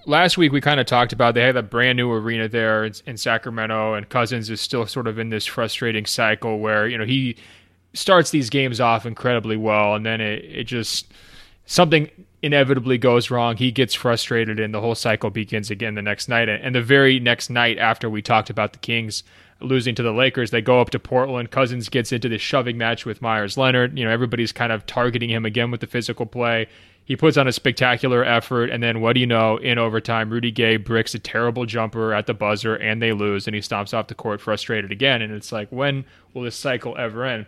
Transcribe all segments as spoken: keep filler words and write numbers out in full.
last week we kind of talked about they have a brand new arena there in, in Sacramento, and Cousins is still sort of in this frustrating cycle where, you know, he starts these games off incredibly well, and then it, it just something inevitably goes wrong. He gets frustrated, and the whole cycle begins again the next night. And the very next night after we talked about the Kings losing to the Lakers, they go up to Portland. Cousins gets into this shoving match with Myers Leonard. You know, everybody's kind of targeting him again with the physical play. He puts on a spectacular effort, and then what do you know? In overtime, Rudy Gay bricks a terrible jumper at the buzzer, and they lose, and he stomps off the court frustrated again. And it's like, when will this cycle ever end?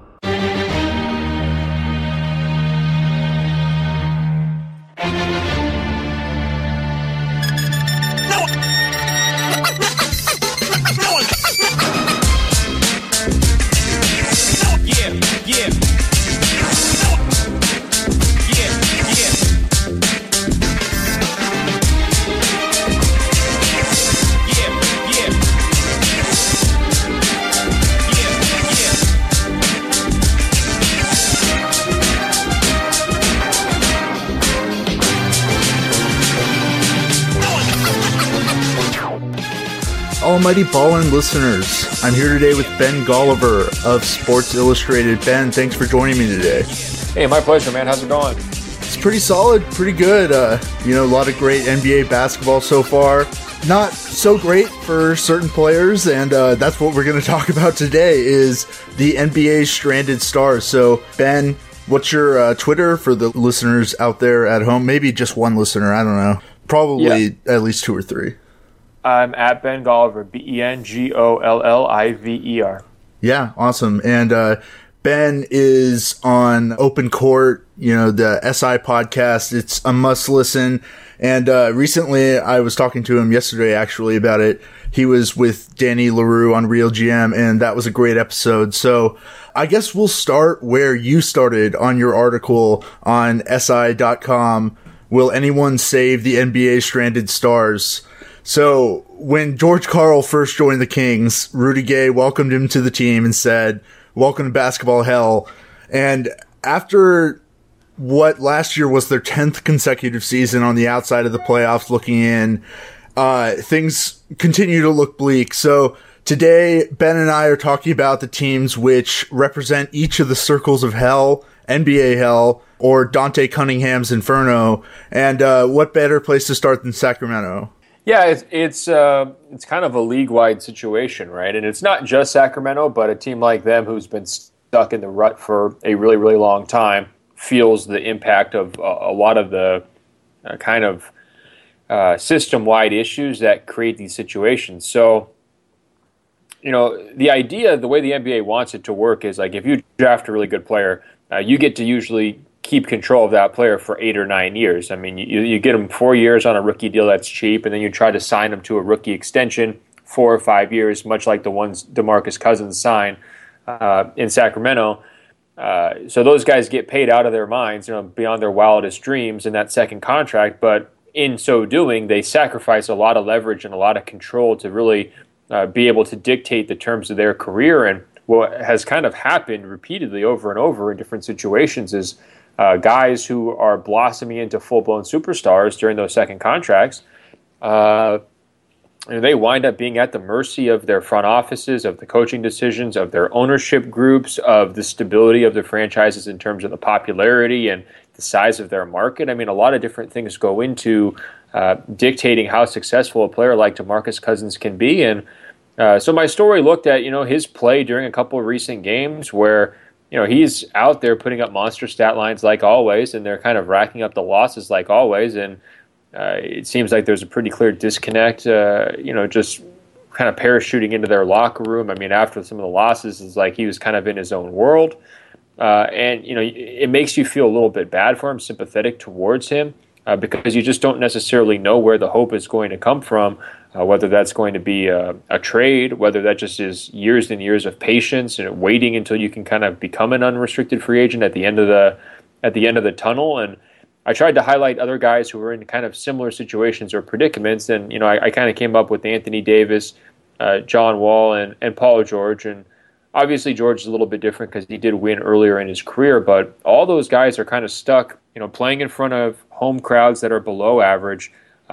Almighty Ballin' listeners, I'm here today with Ben Golliver of Sports Illustrated. Ben, thanks for joining me today. Hey, my pleasure, man. How's it going? It's pretty solid, pretty good. Uh, you know, a lot of great N B A basketball so far. Not so great for certain players, and uh, that's what we're going to talk about today is the N B A's stranded stars. So, Ben, what's your uh, Twitter for the listeners out there at home? Maybe just one listener, I don't know. Probably yeah. At least two or three. I'm at Ben Golliver, B E N G O L L I V E R. Yeah, awesome. And uh, Ben is on Open Court, you know, the S I podcast. It's a must listen. And uh, recently, I was talking to him yesterday, actually, about it. He was with Danny LaRue on Real G M, and that was a great episode. So I guess we'll start where you started on your article on S I dot com. Will anyone save the N B A stranded stars? So when George Karl first joined the Kings, Rudy Gay welcomed him to the team and said, "Welcome to basketball hell." And after what last year was their tenth consecutive season on the outside of the playoffs looking in, uh, things continue to look bleak. So today, Ben and I are talking about the teams which represent each of the circles of hell, N B A hell, or Dante Cunningham's Inferno. And uh, what better place to start than Sacramento? Yeah, it's it's uh, it's kind of a league-wide situation, right? And it's not just Sacramento, but a team like them who's been stuck in the rut for a really, really long time feels the impact of a, a lot of the uh, kind of uh, system-wide issues that create these situations. So, you know, the idea, the way the N B A wants it to work is like if you draft a really good player, uh, you get to usually keep control of that player for eight or nine years. I mean, you, you get him four years on a rookie deal that's cheap, and then you try to sign him to a rookie extension four or five years, much like the ones DeMarcus Cousins signed uh, in Sacramento. Uh, so those guys get paid out of their minds, you know, beyond their wildest dreams in that second contract. But in so doing, they sacrifice a lot of leverage and a lot of control to really uh, be able to dictate the terms of their career. And what has kind of happened repeatedly over and over in different situations is Uh, guys who are blossoming into full-blown superstars during those second contracts, uh, and they wind up being at the mercy of their front offices, of the coaching decisions, of their ownership groups, of the stability of their franchises in terms of the popularity and the size of their market. I mean, a lot of different things go into uh, dictating how successful a player like DeMarcus Cousins can be. And uh, so my story looked at, you know, his play during a couple of recent games where you know, he's out there putting up monster stat lines like always, and they're kind of racking up the losses like always. And uh, it seems like there's a pretty clear disconnect, uh, you know, just kind of parachuting into their locker room. I mean, after some of the losses, it's like he was kind of in his own world. Uh, and, you know, it makes you feel a little bit bad for him, sympathetic towards him, uh, because you just don't necessarily know where the hope is going to come from. Uh, whether that's going to be a, a trade, whether that just is years and years of patience and waiting until you can kind of become an unrestricted free agent at the end of the at the end of the tunnel. And I tried to highlight other guys who were in kind of similar situations or predicaments. And you know, I, I kind of came up with Anthony Davis, uh, John Wall, and and Paul George. And obviously, George is a little bit different because he did win earlier in his career. But all those guys are kind of stuck, you know, playing in front of home crowds that are below average.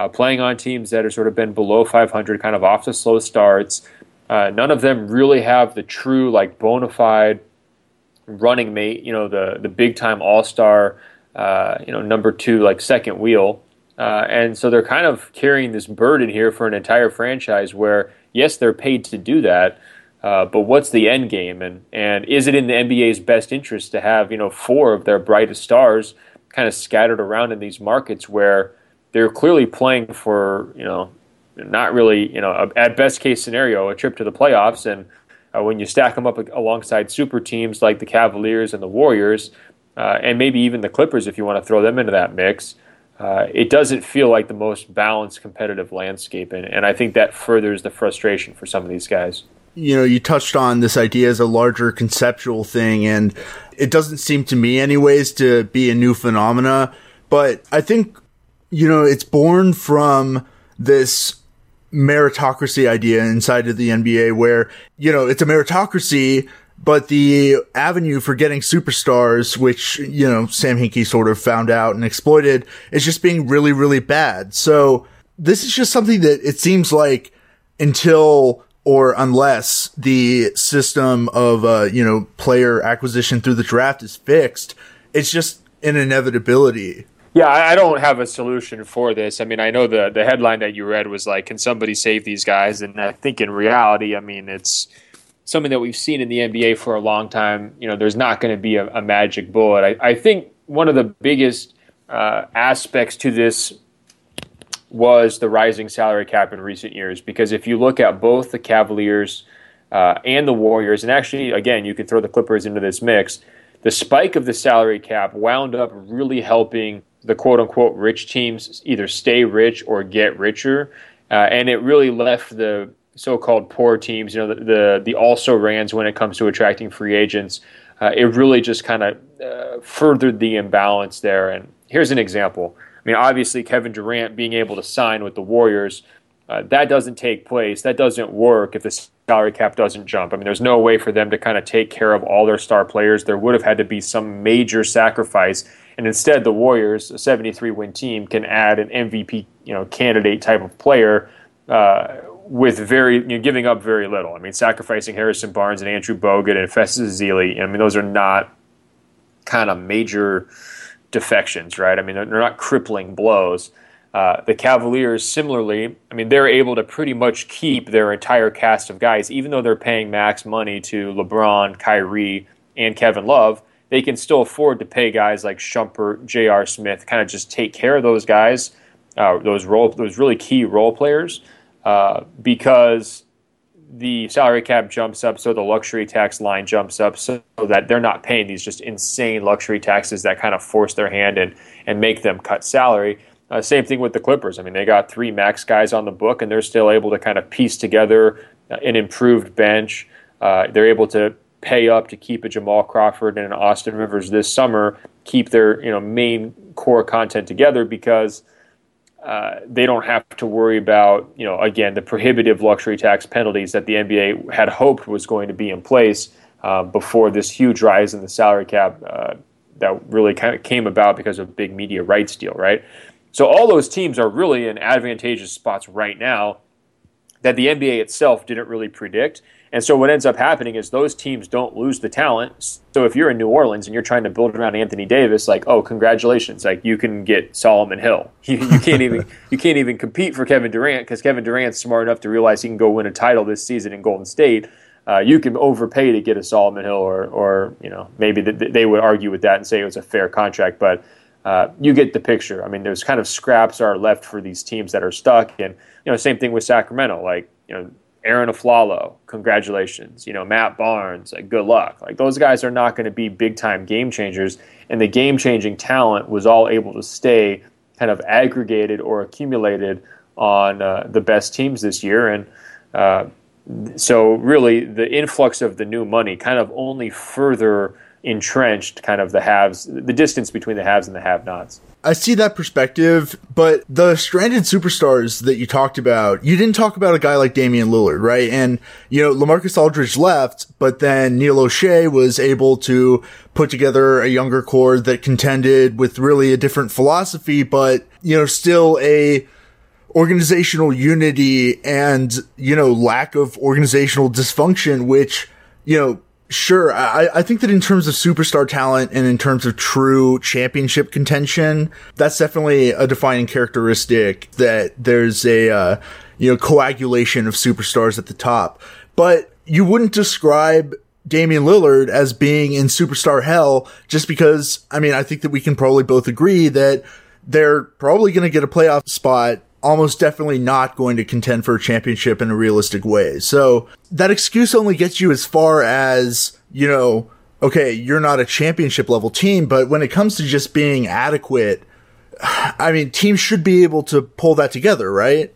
uh, playing on teams that have sort of been below five hundred, kind of off to slow starts. Uh, none of them really have the true, like, bona fide running mate, you know, the the big time all star, uh, you know, number two, like second wheel, uh, and so they're kind of carrying this burden here for an entire franchise where yes, they're paid to do that, uh, but what's the end game, and and is it in the N B A's best interest to have, you know, four of their brightest stars kind of scattered around in these markets where they're clearly playing for, you know, not really, you know, a, at best case scenario, a trip to the playoffs, and Uh, when you stack them up alongside super teams like the Cavaliers and the Warriors, uh, and maybe even the Clippers if you want to throw them into that mix, uh, it doesn't feel like the most balanced competitive landscape. And, and I think that furthers the frustration for some of these guys. You know, you touched on this idea as a larger conceptual thing, and it doesn't seem to me anyways to be a new phenomena. But I think, you know, it's born from this meritocracy idea inside of the N B A where, you know, it's a meritocracy, but the avenue for getting superstars, which, you know, Sam Hinkie sort of found out and exploited, is just being really, really bad. So this is just something that it seems like until or unless the system of, uh, you know, player acquisition through the draft is fixed, it's just an inevitability. Yeah, I don't have a solution for this. I mean, I know the the headline that you read was like, can somebody save these guys? And I think in reality, I mean, it's something that we've seen in the N B A for a long time. You know, there's not going to be a, a magic bullet. I, I think one of the biggest uh, aspects to this was the rising salary cap in recent years. Because if you look at both the Cavaliers uh, and the Warriors, and actually, again, you could throw the Clippers into this mix, the spike of the salary cap wound up really helping the quote-unquote rich teams either stay rich or get richer, uh, and it really left the so-called poor teams, you know, the the, the also-rans when it comes to attracting free agents. Uh, it really just kind of uh, furthered the imbalance there. And here's an example. I mean, obviously, Kevin Durant being able to sign with the Warriors, uh, that doesn't take place. That doesn't work if the salary cap doesn't jump. I mean, there's no way for them to kind of take care of all their star players. There would have had to be some major sacrifice. And instead, the Warriors, a seventy-three win team, can add an M V P, you know, candidate type of player uh, with very, you know, giving up very little. I mean, sacrificing Harrison Barnes and Andrew Bogut and Festus Ezeli. I mean, those are not kind of major defections, right? I mean, they're not crippling blows. Uh, the Cavaliers, similarly, I mean, they're able to pretty much keep their entire cast of guys, even though they're paying max money to LeBron, Kyrie, and Kevin Love. They can still afford to pay guys like Shumpert, J R. Smith, kind of just take care of those guys, uh, those role, those really key role players, uh, because the salary cap jumps up, so the luxury tax line jumps up, so that they're not paying these just insane luxury taxes that kind of force their hand and and make them cut salary. Uh, same thing with the Clippers. I mean, they got three max guys on the book, and they're still able to kind of piece together an improved bench. Uh, they're able to pay up to keep a Jamal Crawford and an Austin Rivers this summer, keep their, you know, main core content together because uh, they don't have to worry about, you know, again, the prohibitive luxury tax penalties that the N B A had hoped was going to be in place uh, before this huge rise in the salary cap uh, that really kind of came about because of a big media rights deal, right? So all those teams are really in advantageous spots right now that the N B A itself didn't really predict. And so what ends up happening is those teams don't lose the talent. So if you're in New Orleans and you're trying to build around Anthony Davis, like, oh, congratulations, like you can get Solomon Hill. You, you can't even you can't even compete for Kevin Durant because Kevin Durant's smart enough to realize he can go win a title this season in Golden State. Uh, you can overpay to get a Solomon Hill, or or you know maybe the, they would argue with that and say it was a fair contract, but uh, you get the picture. I mean, there's kind of scraps are left for these teams that are stuck, and you know, same thing with Sacramento, like you know. Aaron Aflalo, congratulations. You know, Matt Barnes, like, good luck. Like, those guys are not going to be big-time game changers, and the game-changing talent was all able to stay kind of aggregated or accumulated on uh, the best teams this year. And uh, so really the influx of the new money kind of only further entrenched kind of the haves, the distance between the haves and the have-nots. I see that perspective, but the stranded superstars that you talked about, you didn't talk about a guy like Damian Lillard, right? And, you know, LaMarcus Aldridge left, but then Neil O'Shea was able to put together a younger core that contended with really a different philosophy, but, you know, still a organizational unity and, you know, lack of organizational dysfunction, which, you know, sure, I, I think that in terms of superstar talent and in terms of true championship contention, that's definitely a defining characteristic, that there's a, uh, you know, coagulation of superstars at the top. But you wouldn't describe Damian Lillard as being in superstar hell just because, I mean, I think that we can probably both agree that they're probably going to get a playoff spot, almost definitely not going to contend for a championship in a realistic way. So that excuse only gets you as far as, you know, okay, you're not a championship level team, but when it comes to just being adequate, I mean, teams should be able to pull that together, right?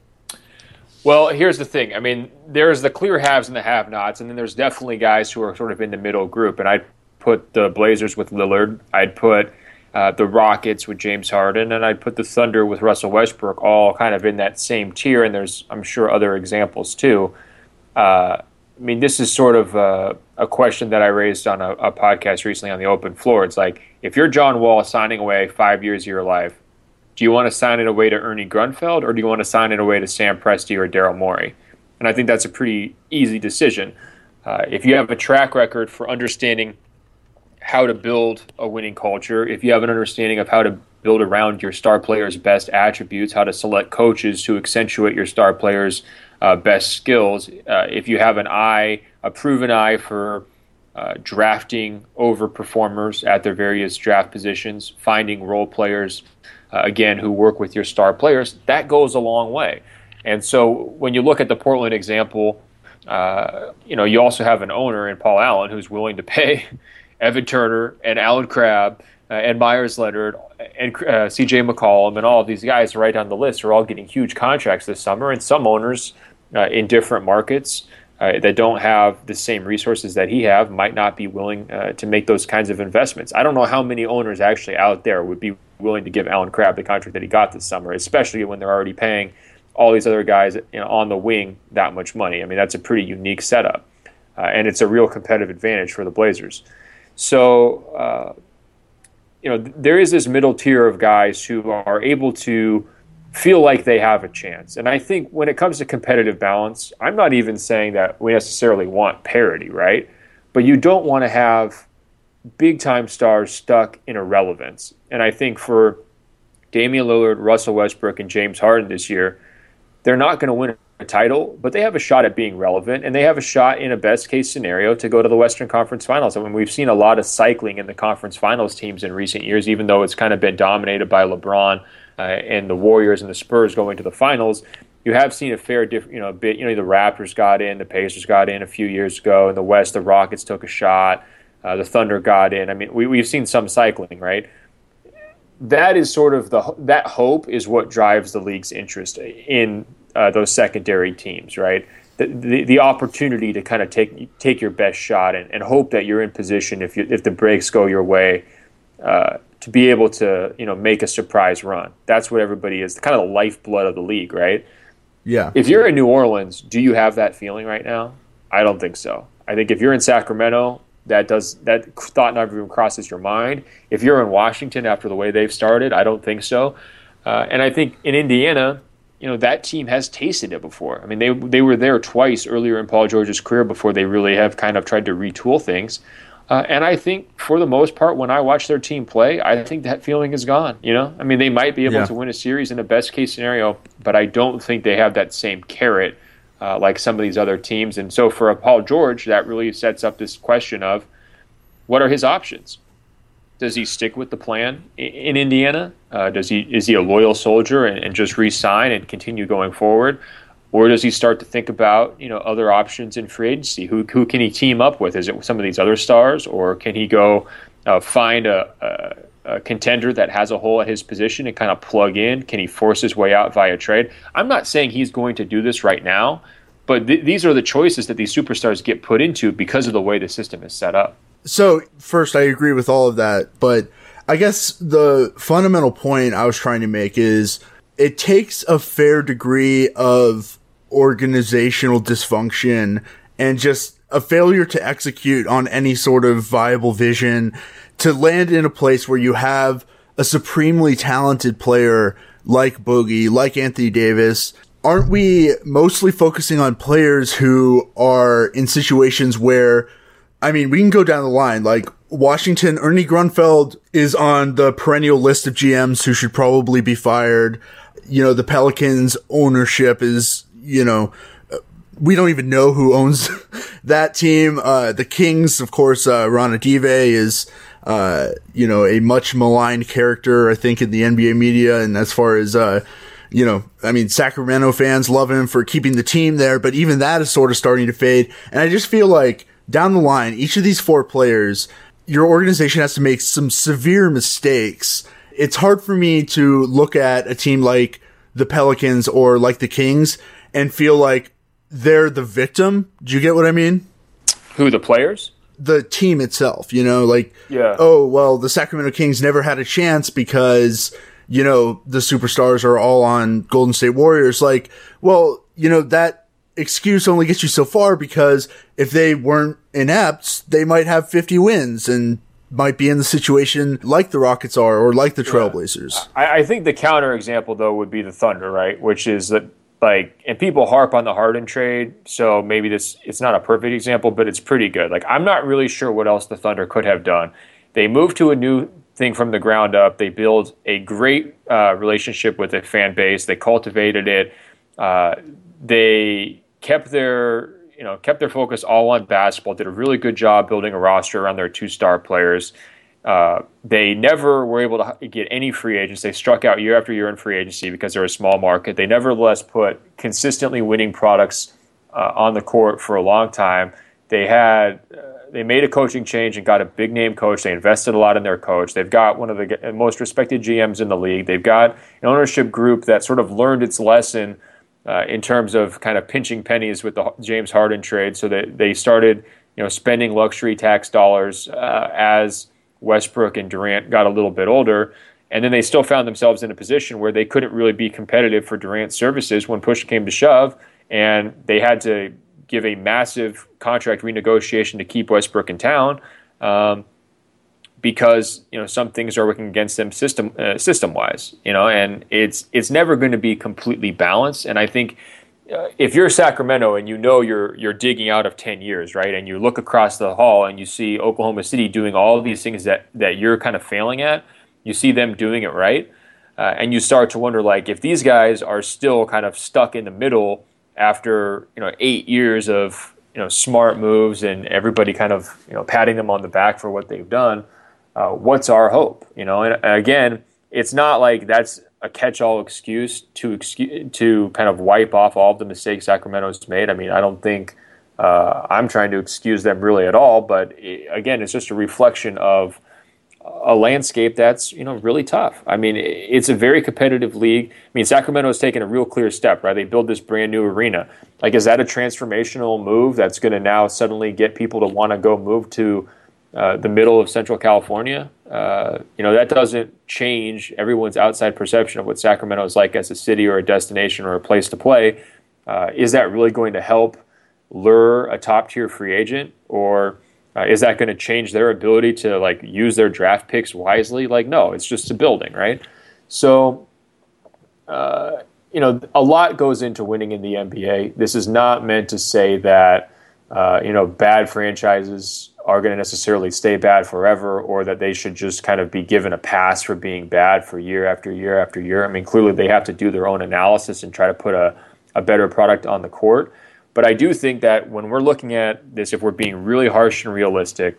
Well, here's the thing. I mean, there's the clear haves and the have-nots, and then there's definitely guys who are sort of in the middle group. And I'd put the Blazers with Lillard. I'd put uh, the Rockets with James Harden, and I'd put the Thunder with Russell Westbrook, all kind of in that same tier. And there's, I'm sure, other examples too. Uh, I mean, this is sort of a, a question that I raised on a, a podcast recently on the open floor. It's like, if you're John Wall signing away five years of your life, do you want to sign it away to Ernie Grunfeld, or do you want to sign it away to Sam Presti or Daryl Morey? And I think that's a pretty easy decision. Uh, if you have a track record for understanding how to build a winning culture, if you have an understanding of how to build around your star players' best attributes, how to select coaches to accentuate your star players' uh, best skills, uh, if you have an eye, a proven eye for uh, drafting overperformers at their various draft positions, finding role players, Uh, again, who work with your star players, that goes a long way. And so when you look at the Portland example, uh, you know, you also have an owner in Paul Allen who's willing to pay Evan Turner and Alan Crabb uh, and Myers Leonard and uh, C J McCollum and all of these guys right down the list are all getting huge contracts this summer. And some owners uh, in different markets uh, that don't have the same resources that he have might not be willing uh, to make those kinds of investments. I don't know how many owners actually out there would be willing to give Alan Crabb the contract that he got this summer, especially when they're already paying all these other guys, you know, on the wing that much money. I mean, that's a pretty unique setup, uh, and it's a real competitive advantage for the Blazers. So, uh, you know, th- there is this middle tier of guys who are able to feel like they have a chance. And I think when it comes to competitive balance, I'm not even saying that we necessarily want parity, right? But you don't want to have big-time stars stuck in irrelevance. And I think for Damian Lillard, Russell Westbrook, and James Harden this year, they're not going to win a title, but they have a shot at being relevant, and they have a shot in a best-case scenario to go to the Western Conference Finals. I mean, we've seen a lot of cycling in the Conference Finals teams in recent years, even though it's kind of been dominated by LeBron uh, and the Warriors and the Spurs going to the finals. You have seen a fair, diff- you know, a bit. You know, the Raptors got in, the Pacers got in a few years ago. In the West, the Rockets took a shot. Uh, the Thunder got in. I mean, we, we've seen some cycling, right? That is sort of the that hope is what drives the league's interest in uh, those secondary teams, right? The, the the opportunity to kind of take take your best shot and, and hope that you're in position if you if the breaks go your way uh, to be able to you know make a surprise run. That's what everybody is, kind of the lifeblood of the league, right? Yeah. If you're in New Orleans, do you have that feeling right now? I don't think so. I think if you're in Sacramento, That does that thought never even crosses your mind. If you're in Washington after the way they've started, I don't think so. Uh, and I think in Indiana, you know, that team has tasted it before. I mean, they they were there twice earlier in Paul George's career before they really have kind of tried to retool things. Uh, and I think for the most part, when I watch their team play, I think that feeling is gone. You know, I mean, they might be able yeah. to win a series in a best case scenario, but I don't think they have that same carrot Uh, like some of these other teams. And so for a Paul George, that really sets up this question of what are his options? Does he stick with the plan in, in Indiana? Uh, does he is he a loyal soldier and, and just re-sign and continue going forward? Or does he start to think about, you know, other options in free agency? Who who can he team up with? Is it some of these other stars, or can he go uh, find a, a, a contender that has a hole at his position and kind of plug in? Can he force his way out via trade? I'm not saying he's going to do this right now, but th- these are the choices that these superstars get put into because of the way the system is set up. So first, I agree with all of that, but I guess the fundamental point I was trying to make is it takes a fair degree of organizational dysfunction and just a failure to execute on any sort of viable vision to land in a place where you have a supremely talented player like Bogey, like Anthony Davis, aren't we mostly focusing on players who are in situations where, I mean, we can go down the line, like Washington, Ernie Grunfeld is on the perennial list of G Ms who should probably be fired. You know, the Pelicans ownership is, you know, we don't even know who owns that team. Uh, the Kings, of course, uh, Ron Adive is, uh, you know, a much maligned character, I think, in the N B A media. And as far as, uh, you know, I mean, Sacramento fans love him for keeping the team there, but even that is sort of starting to fade. And I just feel like down the line, each of these four players, your organization has to make some severe mistakes. It's hard for me to look at a team like the Pelicans or like the Kings and feel like they're the victim. Do you get what I mean? Who, the players? The team itself, you know, like, yeah. oh, well, the Sacramento Kings never had a chance because, you know, the superstars are all on Golden State Warriors. Like, well, you know, that excuse only gets you so far, because if they weren't inept, they might have fifty wins and might be in the situation like the Rockets are or like the Trailblazers. Yeah. I, I think the counter example, though, would be the Thunder, right? Which is that, like, and people harp on the Harden trade, so maybe this it's not a perfect example, but it's pretty good. Like, I'm not really sure what else the Thunder could have done. They moved to a new thing from the ground up. They built a great uh, relationship with the fan base. They cultivated it. Uh, they kept their you know kept their focus all on basketball. Did a really good job building a roster around their two star players. Uh, they never were able to get any free agents. They struck out year after year in free agency because they're a small market. They nevertheless put consistently winning products uh, on the court for a long time. They had uh, they made a coaching change and got a big name coach. They invested a lot in their coach. They've got one of the most respected G Ms in the league. They've got an ownership group that sort of learned its lesson uh, in terms of kind of pinching pennies with the James Harden trade. So that they started you know spending luxury tax dollars uh, as Westbrook and Durant got a little bit older, and then they still found themselves in a position where they couldn't really be competitive for Durant's services when push came to shove, and they had to give a massive contract renegotiation to keep Westbrook in town um, because you know some things are working against them system uh, system wise, you know, and it's it's never going to be completely balanced. And I think uh, if you're Sacramento and you know you're you're digging out of ten years, right, and you look across the hall and you see Oklahoma City doing all of these things that, that you're kind of failing at, you see them doing it right, uh, and you start to wonder, like, if these guys are still kind of stuck in the middle after you know eight years of you know smart moves and everybody kind of you know patting them on the back for what they've done, uh, what's our hope? You know, and again, it's not like that's a catch-all excuse to excuse, to kind of wipe off all of the mistakes Sacramento's made. I mean, I don't think uh, I'm trying to excuse them really at all, but it, again, it's just a reflection of a landscape that's you know really tough. I mean, it's a very competitive league. I mean, Sacramento has taken a real clear step, right? They build this brand new arena. Like, is that a transformational move that's going to now suddenly get people to want to go move to uh, the middle of Central California? Uh, you know, that doesn't change everyone's outside perception of what Sacramento is like as a city or a destination or a place to play. Uh, is that really going to help lure a top-tier free agent, or uh, is that going to change their ability to like use their draft picks wisely? Like, no, it's just a building, right? So, uh, you know, a lot goes into winning in the N B A. This is not meant to say that uh, you know bad franchises are going to necessarily stay bad forever, or that they should just kind of be given a pass for being bad for year after year after year. I mean, clearly they have to do their own analysis and try to put a, a better product on the court. But I do think that when we're looking at this, if we're being really harsh and realistic,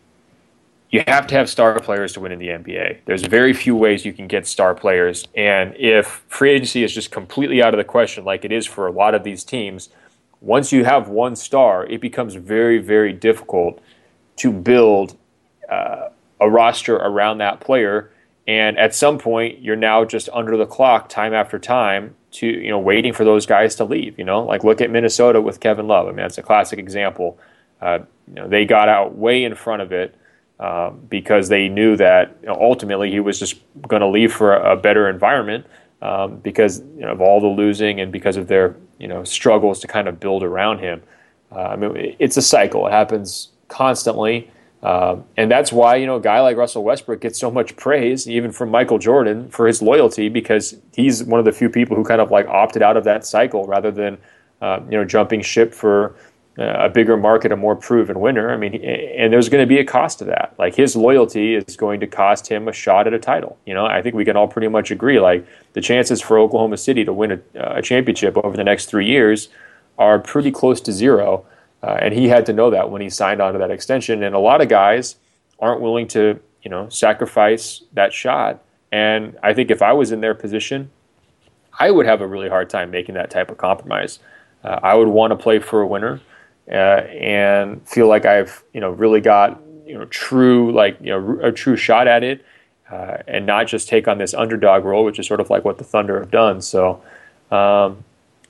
you have to have star players to win in the N B A. There's very few ways you can get star players. And if free agency is just completely out of the question, like it is for a lot of these teams, once you have one star, it becomes very, very difficult to build uh, a roster around that player. And at some point, you're now just under the clock time after time to, you know, waiting for those guys to leave, you know, like look at Minnesota with Kevin Love. I mean, that's a classic example. Uh, you know, they got out way in front of it um, because they knew that you know, ultimately he was just going to leave for a, a better environment um, because you know, of all the losing and because of their, you know, struggles to kind of build around him. Uh, I mean, it's a cycle. It happens constantly. Um, and that's why, you know, a guy like Russell Westbrook gets so much praise, even from Michael Jordan, for his loyalty, because he's one of the few people who kind of like opted out of that cycle rather than, uh, you know, jumping ship for uh, a bigger market, a more proven winner. I mean, and there's going to be a cost to that. Like, his loyalty is going to cost him a shot at a title. You know, I think we can all pretty much agree, like, the chances for Oklahoma City to win a, a championship over the next three years are pretty close to zero. Uh, and he had to know that when he signed on to that extension. And a lot of guys aren't willing to, you know, sacrifice that shot. And I think if I was in their position, I would have a really hard time making that type of compromise. Uh, I would want to play for a winner uh, and feel like I've, you know, really got, you know, true, like, you know, a true shot at it, uh, and not just take on this underdog role, which is sort of like what the Thunder have done. So um,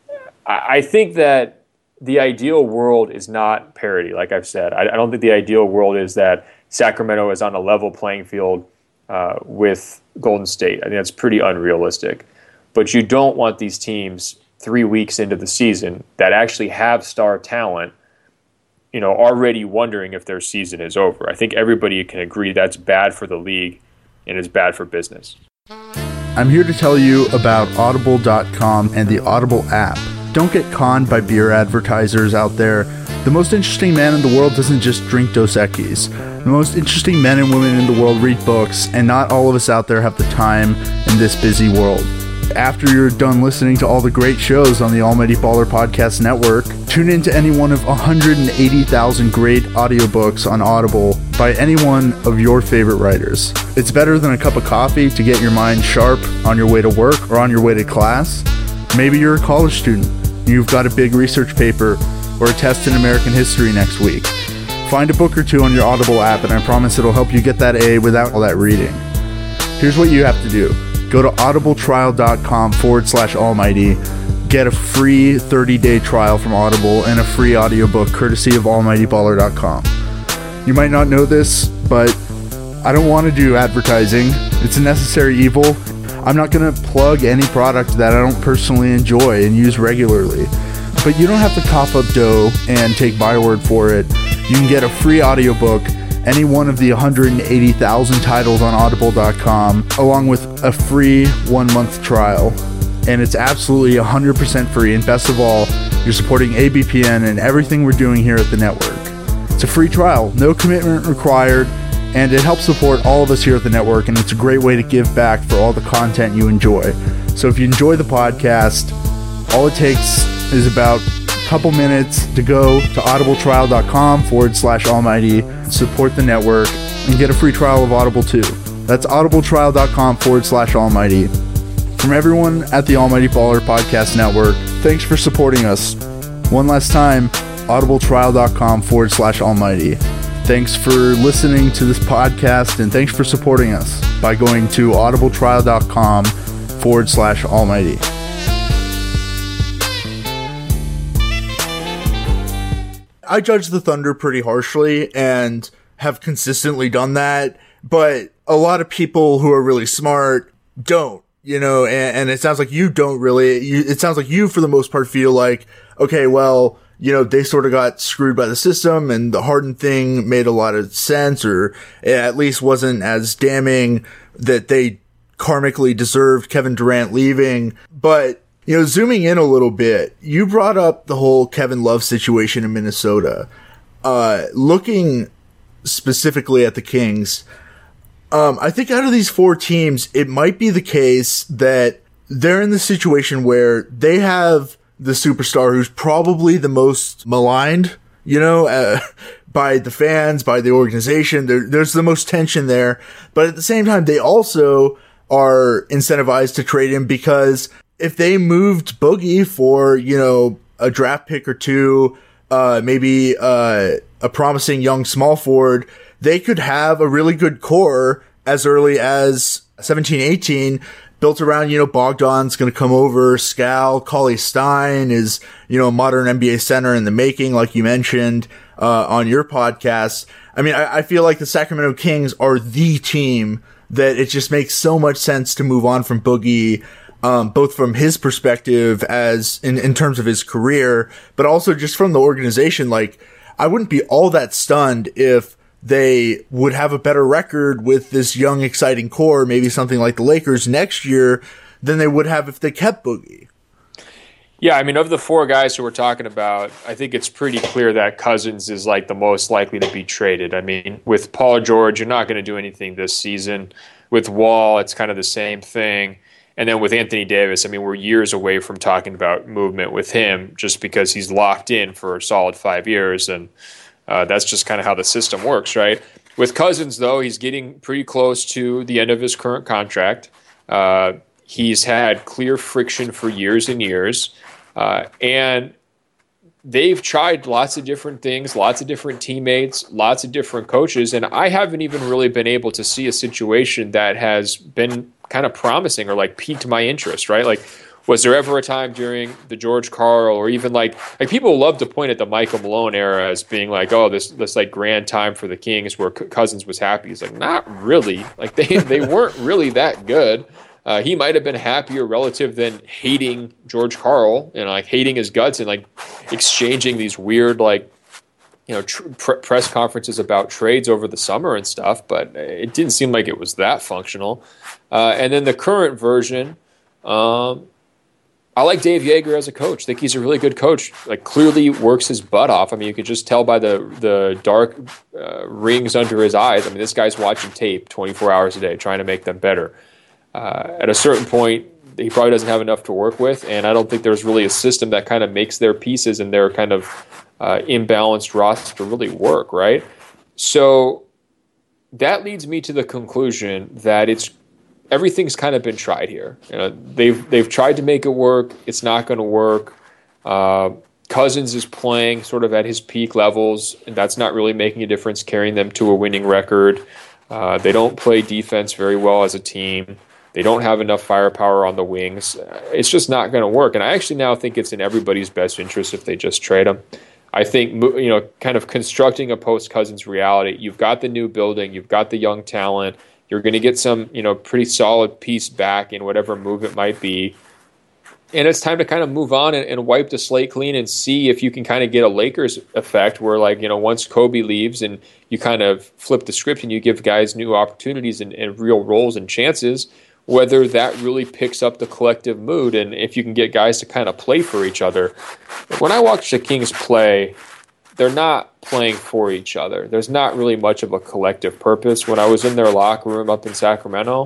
I, I think that the ideal world is not parity, like I've said. I, I don't think the ideal world is that Sacramento is on a level playing field uh, with Golden State. I think that's pretty unrealistic. But you don't want these teams three weeks into the season that actually have star talent, you know, already wondering if their season is over. I think everybody can agree that's bad for the league and it's bad for business. I'm here to tell you about Audible dot com and the Audible app. Don't get conned by beer advertisers out there. The most interesting man in the world doesn't just drink Dos Equis. The most interesting men and women in the world read books, and not all of us out there have the time in this busy world. After you're done listening to all the great shows on the Almighty Baller Podcast Network, tune into any one of one hundred eighty thousand great audiobooks on Audible by any one of your favorite writers. It's better than a cup of coffee to get your mind sharp on your way to work or on your way to class. Maybe you're a college student and you've got a big research paper or a test in American history next week. Find a book or two on your Audible app, and I promise it'll help you get that A without all that reading. Here's what you have to do. Go to audibletrial.com forward slash almighty. Get a free thirty-day trial from Audible and a free audiobook courtesy of almighty baller dot com. You might not know this, but I don't want to do advertising. It's a necessary evil. I'm not going to plug any product that I don't personally enjoy and use regularly. But you don't have to cough up dough and take my word for it. You can get a free audiobook, any one of the one hundred eighty thousand titles on audible dot com, along with a free one-month trial. And it's absolutely one hundred percent free. And best of all, you're supporting A B P N and everything we're doing here at the network. It's a free trial, no commitment required, and it helps support all of us here at the network, and it's a great way to give back for all the content you enjoy. So if you enjoy the podcast, all it takes is about a couple minutes to go to audibletrial.com forward slash almighty, support the network, and get a free trial of Audible too. That's audibletrial.com forward slash almighty. From everyone at the Almighty Baller Podcast Network, thanks for supporting us. One last time, audibletrial.com forward slash almighty. Thanks for listening to this podcast, and thanks for supporting us by going to audibletrial.com forward slash almighty. I judge the Thunder pretty harshly and have consistently done that, but a lot of people who are really smart don't, you know, and, and it sounds like you don't really, you, it sounds like you for the most part feel like, okay, well, you know, they sort of got screwed by the system and the Harden thing made a lot of sense, or it at least wasn't as damning that they karmically deserved Kevin Durant leaving. But, you know, zooming in a little bit, you brought up the whole Kevin Love situation in Minnesota. Uh, looking specifically at the Kings, um, I think out of these four teams, it might be the case that they're in the situation where they have the superstar who's probably the most maligned, you know, uh, by the fans, by the organization. There, there's the most tension there. But at the same time, they also are incentivized to trade him, because if they moved Boogie for, you know, a draft pick or two, uh, maybe uh, a promising young small forward, they could have a really good core as early as seventeen, eighteen, built around, you know, Bogdan's going to come over, Skal, Cauley Stein is, you know, a modern N B A center in the making, like you mentioned uh, on your podcast. I mean, I, I feel like the Sacramento Kings are the team that it just makes so much sense to move on from Boogie, um, both from his perspective as in, in terms of his career, but also just from the organization. Like, I wouldn't be all that stunned if they would have a better record with this young, exciting core, maybe something like the Lakers next year, than they would have if they kept Boogie. Yeah, I mean, of the four guys who we're talking about, I think it's pretty clear that Cousins is like the most likely to be traded. I mean, with Paul George, you're not going to do anything this season. With Wall, it's kind of the same thing. And then with Anthony Davis, I mean, we're years away from talking about movement with him just because he's locked in for a solid five years. And uh, that's just kind of how the system works, right? With Cousins, though, he's getting pretty close to the end of his current contract. Uh, he's had clear friction for years and years. Uh, and they've tried lots of different things, lots of different teammates, lots of different coaches, and I haven't even really been able to see a situation that has been kind of promising or like piqued my interest, right? Like, was there ever a time during the George Karl or even like like people love to point at the Michael Malone era as being like, oh, this this like grand time for the Kings where Cousins was happy? He's like, not really. Like they they weren't really that good. Uh, he might have been happier relative than hating George Karl and like hating his guts and like exchanging these weird like you know tr- pr- press conferences about trades over the summer and stuff. But it didn't seem like it was that functional. Uh, and then the current version, um, I like Dave Yeager as a coach. I think he's a really good coach. Like clearly works his butt off. I mean, you could just tell by the the dark uh, rings under his eyes. I mean, this guy's watching tape twenty-four hours a day, trying to make them better. Uh, at a certain point, he probably doesn't have enough to work with, and I don't think there's really a system that kind of makes their pieces and their kind of uh, imbalanced roster really work, right? So that leads me to the conclusion that it's everything's kind of been tried here. You know, they've they've tried to make it work. It's not going to work. Uh, Cousins is playing sort of at his peak levels, and that's not really making a difference, carrying them to a winning record. Uh, they don't play defense very well as a team. They don't have enough firepower on the wings. It's just not going to work. And I actually now think it's in everybody's best interest if they just trade him. I think, you know, kind of constructing a post-Cousins reality, you've got the new building, you've got the young talent, you're going to get some, you know, pretty solid piece back in whatever move it might be. And it's time to kind of move on and, and wipe the slate clean and see if you can kind of get a Lakers effect where, like, you know, once Kobe leaves and you kind of flip the script and you give guys new opportunities and, and real roles and chances, whether that really picks up the collective mood and if you can get guys to kind of play for each other. When I watch the Kings play, they're not playing for each other. There's not really much of a collective purpose. When I was in their locker room up in Sacramento,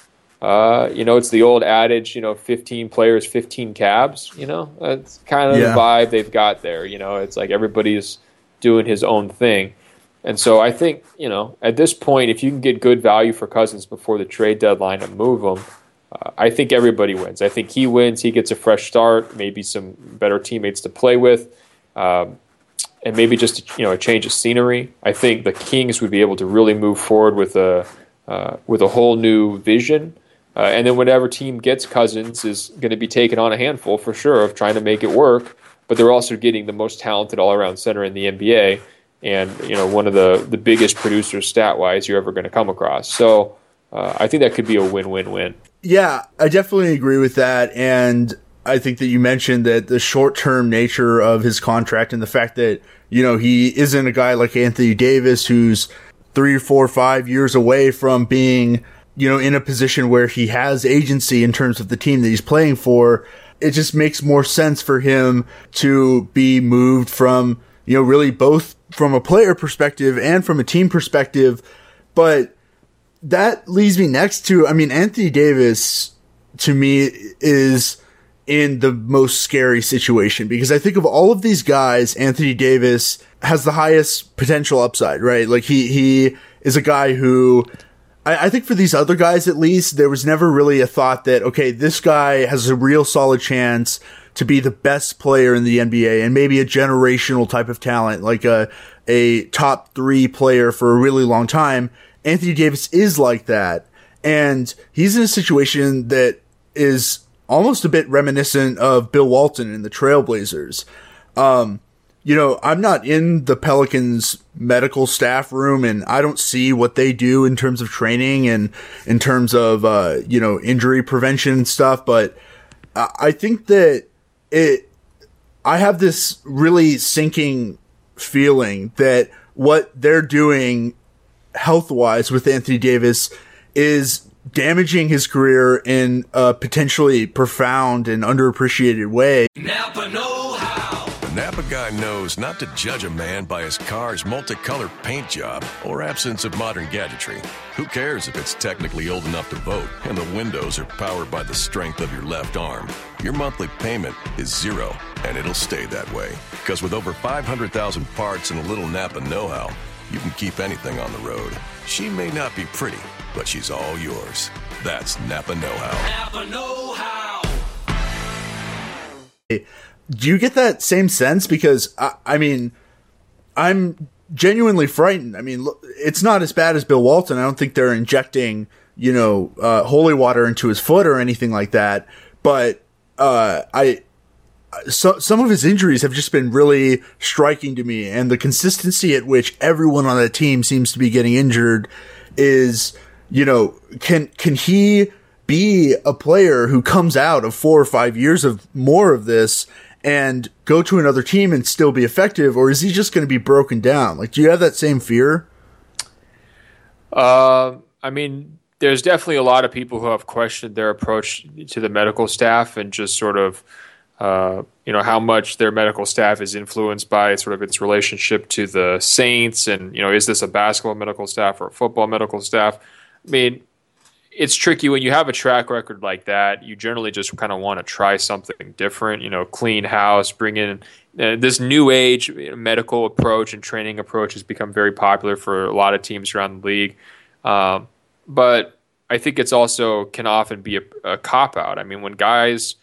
uh, you know, it's the old adage, you know, fifteen players, fifteen cabs, you know, that's kind of yeah. the vibe they've got there. You know, it's like everybody's doing his own thing. And so I think, you know, at this point, if you can get good value for Cousins before the trade deadline and move him, uh, I think everybody wins. I think he wins. He gets a fresh start, maybe some better teammates to play with, um, and maybe just, you know, a change of scenery. I think the Kings would be able to really move forward with a uh, with a whole new vision. Uh, and then whatever team gets Cousins is going to be taking on a handful for sure of trying to make it work. But they're also getting the most talented all-around center in the N B A. And, you know, one of the, the biggest producers stat-wise you're ever going to come across. So uh, I think that could be a win-win-win. Yeah, I definitely agree with that. And I think that you mentioned that the short-term nature of his contract and the fact that, you know, he isn't a guy like Anthony Davis who's three, four, five years away from being, you know, in a position where he has agency in terms of the team that he's playing for. It just makes more sense for him to be moved from, you know, really both from a player perspective and from a team perspective. But that leads me next to, I mean, Anthony Davis to me is in the most scary situation because I think of all of these guys, Anthony Davis has the highest potential upside, right? Like he, he is a guy who I, I think for these other guys, at least, there was never really a thought that, okay, this guy has a real solid chance to be the best player in the N B A and maybe a generational type of talent, like a, a top three player for a really long time. Anthony Davis is like that. And he's in a situation that is almost a bit reminiscent of Bill Walton in the Trailblazers. Um, you know, I'm not in the Pelicans medical staff room and I don't see what they do in terms of training and in terms of, uh, you know, injury prevention and stuff. But I think that it, I have this really sinking feeling that what they're doing health-wise with Anthony Davis is damaging his career in a potentially profound and underappreciated way. Napa know-how. The Napa guy knows not to judge a man by his car's multicolored paint job or absence of modern gadgetry. Who cares if it's technically old enough to vote and the windows are powered by the strength of your left arm? Your monthly payment is zero, and it'll stay that way. Because with over five hundred thousand parts and a little Napa know-how, you can keep anything on the road. She may not be pretty, but she's all yours. That's Napa know-how. Napa know-how. Do you get that same sense? Because, I, I mean, I'm genuinely frightened. I mean, look, it's not as bad as Bill Walton. I don't think they're injecting, you know, uh, holy water into his foot or anything like that. But uh, I, so, some of his injuries have just been really striking to me. And the consistency at which everyone on that team seems to be getting injured is, you know, can can he be a player who comes out of four or five years of more of this and go to another team and still be effective, or is he just going to be broken down? Like, do you have that same fear? Uh, I mean, there's definitely a lot of people who have questioned their approach to the medical staff and just sort of, uh, you know, how much their medical staff is influenced by sort of its relationship to the Saints, and, you know, is this a basketball medical staff or a football medical staff? I mean, it's tricky when you have a track record like that. You generally just kind of want to try something different, you know, clean house, bring in uh, this new age medical approach and training approach has become very popular for a lot of teams around the league. Um, but I think it's also can often be a, a cop out. I mean, when guys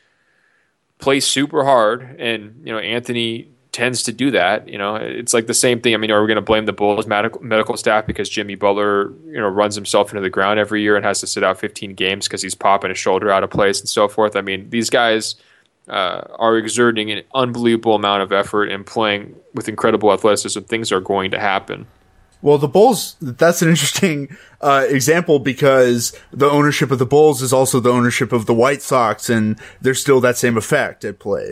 play super hard, and, you know, Anthony tends to do that. You know, it's like the same thing. I mean, are we going to blame the Bulls medical, medical staff because Jimmy Butler, you know, runs himself into the ground every year and has to sit out fifteen games because he's popping his shoulder out of place and so forth? I mean, these guys uh, are exerting an unbelievable amount of effort and playing with incredible athleticism. Things are going to happen. Well, the Bulls, that's an interesting uh, example because the ownership of the Bulls is also the ownership of the White Sox, and there's still that same effect at play.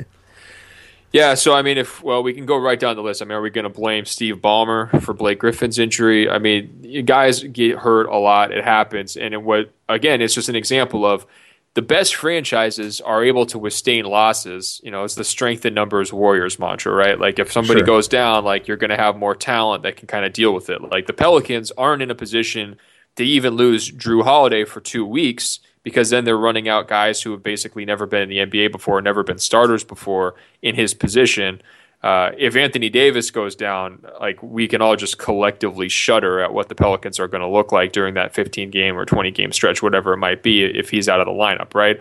Yeah, so I mean, if well, we can go right down the list. I mean, are we going to blame Steve Ballmer for Blake Griffin's injury? I mean, you guys get hurt a lot; it happens, and it what again, it's just an example of the best franchises are able to withstand losses. You know, it's the strength in numbers warriors mantra, right? Like if somebody Sure. goes down, like you're going to have more talent that can kind of deal with it. Like the Pelicans aren't in a position to even lose Drew Holiday for two weeks. Because then they're running out guys who have basically never been in the N B A before, never been starters before in his position. Uh, if Anthony Davis goes down, like we can all just collectively shudder at what the Pelicans are going to look like during that fifteen game or twenty game stretch, whatever it might be, if he's out of the lineup, right?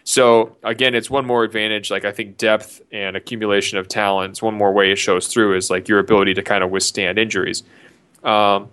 So again, it's one more advantage. Like I think depth and accumulation of talent, it's one more way it shows through is like your ability to kind of withstand injuries. Um,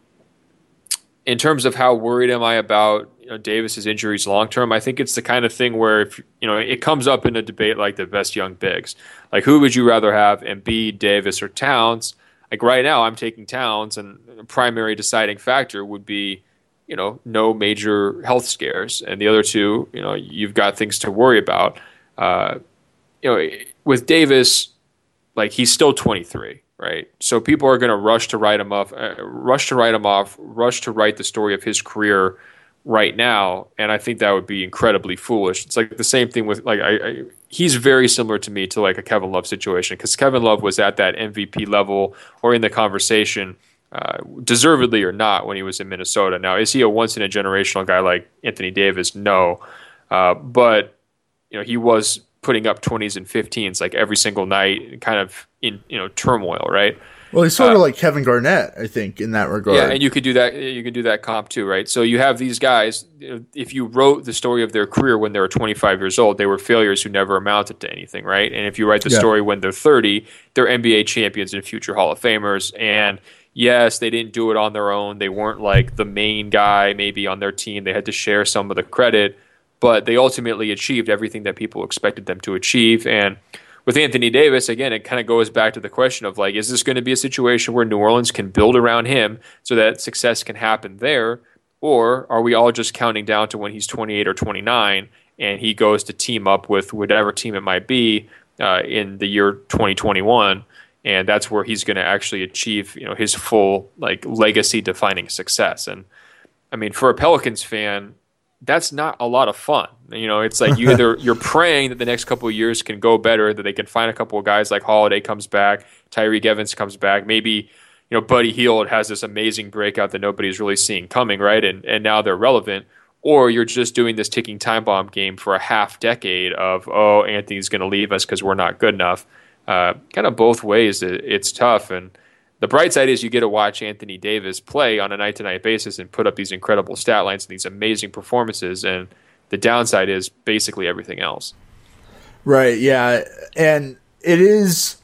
in terms of how worried am I about, you know, Davis's injuries long term, I think it's the kind of thing where if you know it comes up in a debate like the best young bigs, like who would you rather have, Embiid, Davis, or Towns? Like right now, I'm taking Towns, and the primary deciding factor would be, you know, no major health scares, and the other two, you know, you've got things to worry about. Uh, you know, with Davis, like he's still twenty-three. Right, so people are going to rush to write him off, uh, rush to write him off, rush to write the story of his career right now, and I think that would be incredibly foolish. It's like the same thing with like I, I he's very similar to me to like a Kevin Love situation because Kevin Love was at that M V P level or in the conversation, uh, deservedly or not, when he was in Minnesota. Now, is he a once in a generational guy like Anthony Davis? No, uh, but you know he was putting up twenties and fifteens like every single night, kind of in you know turmoil, right? Well, he's sort uh, of like Kevin Garnett, I think, in that regard. Yeah, and you could do that. You could do that comp too, right? So you have these guys. If you wrote the story of their career when they were twenty-five years old, they were failures who never amounted to anything, right? And if you write the Yeah. story when they're thirty, they're N B A champions and future Hall of Famers. And yes, they didn't do it on their own. They weren't like the main guy maybe on their team. They had to share some of the credit, but they ultimately achieved everything that people expected them to achieve. And with Anthony Davis, again, it kind of goes back to the question of like, is this going to be a situation where New Orleans can build around him so that success can happen there? Or are we all just counting down to when he's twenty-eight or twenty-nine and he goes to team up with whatever team it might be uh, in the year twenty twenty-one and that's where he's going to actually achieve, you know, his full like legacy defining success. And I mean, for a Pelicans fan, that's not a lot of fun. You know, it's like you either you're praying that the next couple of years can go better, that they can find a couple of guys like Holiday comes back, Tyreek Evans comes back, maybe, you know, Buddy Hield has this amazing breakout that nobody's really seeing coming, right? And and now they're relevant. Or you're just doing this ticking time bomb game for a half decade of, oh, Anthony's going to leave us because we're not good enough. Uh, kind of both ways, it, it's tough. And the bright side is you get to watch Anthony Davis play on a night-to-night basis and put up these incredible stat lines and these amazing performances. And the downside is basically everything else. Right, yeah. And it is